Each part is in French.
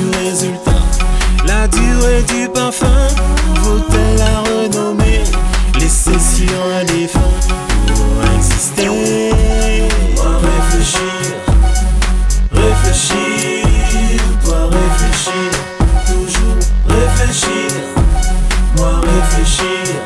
résultat? La durée du parfum vaut-elle la renommée? Laisser sur un défunt pour exister. Moi réfléchir, réfléchir, toi réfléchir, toujours réfléchir. Moi réfléchir,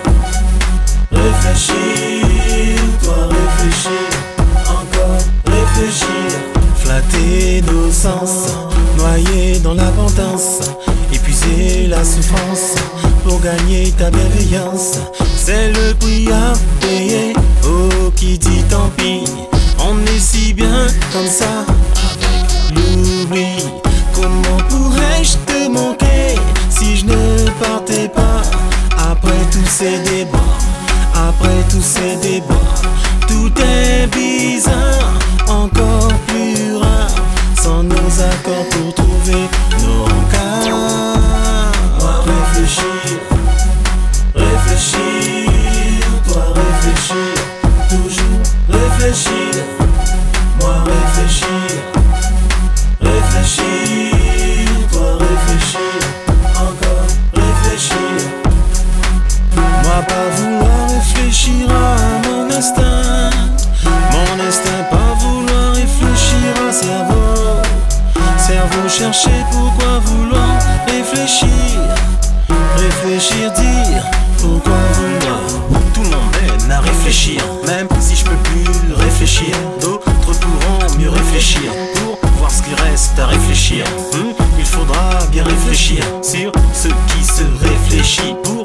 réfléchir, toi réfléchir, encore réfléchir. Flatter nos sens, noyer dans l'abondance, épuiser la souffrance pour gagner ta bienveillance. C'est le prix à payer, oh qui dit tant pis. On est si bien comme ça, avec l'oubli. Comment pourrais-je te manquer si je ne partais pas? Après tous ces débats, après tous ces débats, tout est bizarre, encore plus rare, sans nos accords pour trouver nos rencarts. Moi réfléchir, réfléchir, toi réfléchir, toujours réfléchir. Moi réfléchir, réfléchir, toi réfléchir, encore réfléchir. Moi pas vouloir réfléchir à mon instinct, mon instinct pas vouloir réfléchir à cerveau. Cerveau chercher pourquoi vouloir réfléchir. Réfléchir, dire pourquoi vouloir. Tout m'emmène à réfléchir, même si je peux plus réfléchir. D'autres pourront mieux réfléchir pour voir ce qu'il reste à réfléchir. Il faudra bien réfléchir sur ce qui se réfléchit pour